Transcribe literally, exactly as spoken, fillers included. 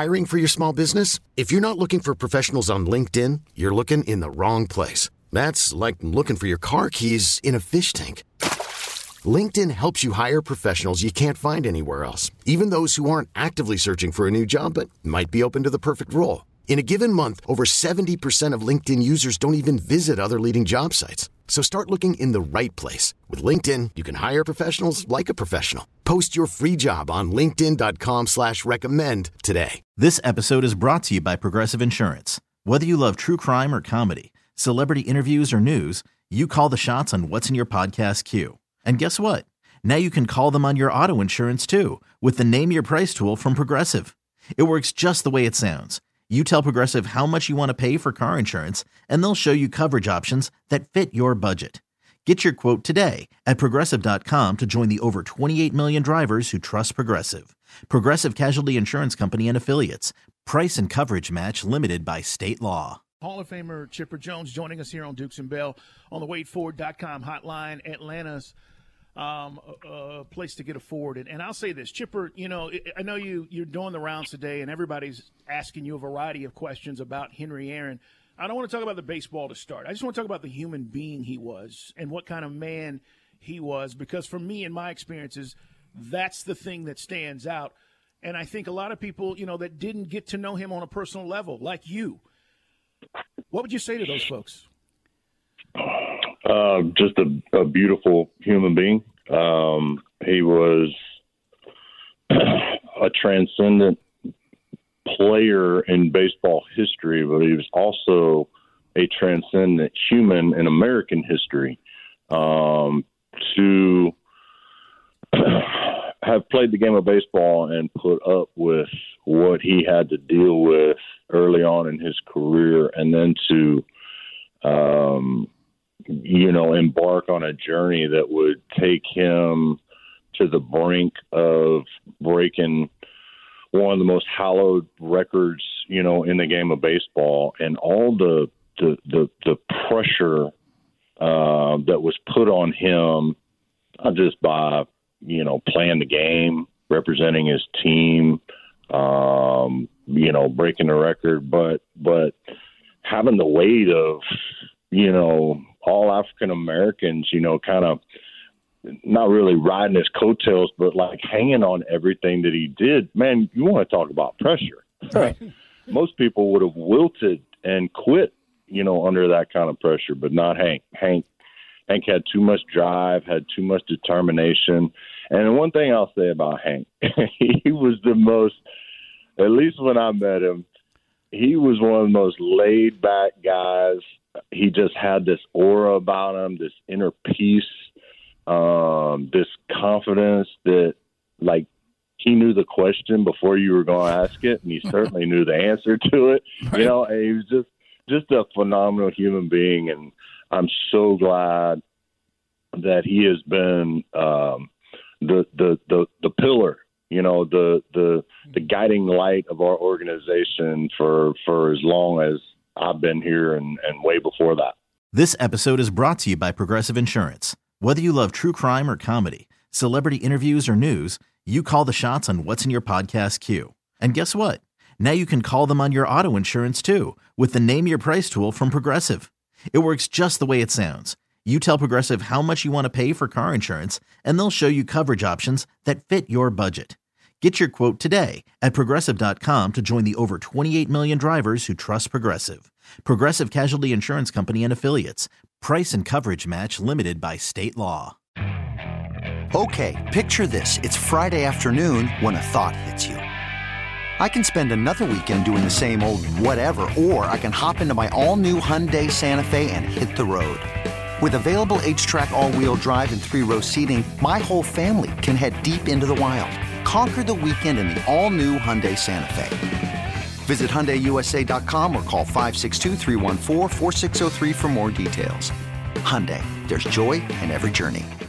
Hiring for your small business? If you're not looking for professionals on LinkedIn, you're looking in the wrong place. That's like looking for your car keys in a fish tank. LinkedIn helps you hire professionals you can't find anywhere else, even those who aren't actively searching for a new job but might be open to the perfect role. In a given month, over seventy percent of LinkedIn users don't even visit other leading job sites. So start looking in the right place. With LinkedIn, you can hire professionals like a professional. Post your free job on linkedin dot com slash recommend today. This episode is brought to you by Progressive Insurance. Whether you love true crime or comedy, celebrity interviews or news, you call the shots on what's in your podcast queue. And guess what? Now you can call them on your auto insurance too with the Name Your Price tool from Progressive. It works just the way it sounds. You tell Progressive how much you want to pay for car insurance, and they'll show you coverage options that fit your budget. Get your quote today at progressive dot com to join the over twenty-eight million drivers who trust Progressive. Progressive Casualty Insurance Company and Affiliates. Price and coverage match limited by state law. Hall of Famer Chipper Jones joining us here on Dukes and Bell on the Wade Ford dot com hotline, Atlanta's um, uh, place to get a Ford. And, and I'll say this, Chipper, you know, I know you, you're doing the rounds today, and everybody's asking you a variety of questions about Henry Aaron. I don't want to talk about the baseball to start. I just want to talk about the human being he was and what kind of man he was, because for me, in my experiences, that's the thing that stands out. And I think a lot of people, you know, that didn't get to know him on a personal level, like you, what would you say to those folks? Uh, just a, a beautiful human being. Um, he was a transcendent player in baseball history, but he was also a transcendent human in American history. Um, to have played the game of baseball and put up with what he had to deal with early on in his career, and then to, um, you know, embark on a journey that would take him to the brink of breaking one of the most hallowed records, you know, in the game of baseball, and all the the the, the pressure uh, that was put on him, not just by, you know, playing the game, representing his team, um, you know, breaking the record, but but having the weight of, you know, all African Americans, you know, kind of not really riding his coattails, but like hanging on everything that he did. Man, you want to talk about pressure. Right. Most people would have wilted and quit, you know, under that kind of pressure, but not Hank. Hank Hank had too much drive, had too much determination. And one thing I'll say about Hank, he was the most, at least when I met him, he was one of the most laid-back guys. He just had this aura about him, this inner peace, um, this confidence that, like, he knew the question before you were going to ask it, and he certainly knew the answer to it. Right. You know, and he was just just a phenomenal human being, and I'm so glad that he has been um, the, the the the pillar, you know, the the the guiding light of our organization for for as long as I've been here and, and way before that. This episode is brought to you by Progressive Insurance. Whether you love true crime or comedy, celebrity interviews or news, you call the shots on what's in your podcast queue. And guess what? Now you can call them on your auto insurance too with the Name Your Price tool from Progressive. It works just the way it sounds. You tell Progressive how much you want to pay for car insurance, and they'll show you coverage options that fit your budget. Get your quote today at progressive dot com to join the over twenty-eight million drivers who trust Progressive. Progressive Casualty Insurance Company and Affiliates. Price and coverage match limited by state law. Okay, picture this. It's Friday afternoon when a thought hits you. I can spend another weekend doing the same old whatever, or I can hop into my all-new Hyundai Santa Fe and hit the road. With available H-Track all-wheel drive and three-row seating, my whole family can head deep into the wild. Conquer the weekend in the all-new Hyundai Santa Fe. Visit Hyundai U S A dot com or call five six two, three one four, four six zero three for more details. Hyundai, there's joy in every journey.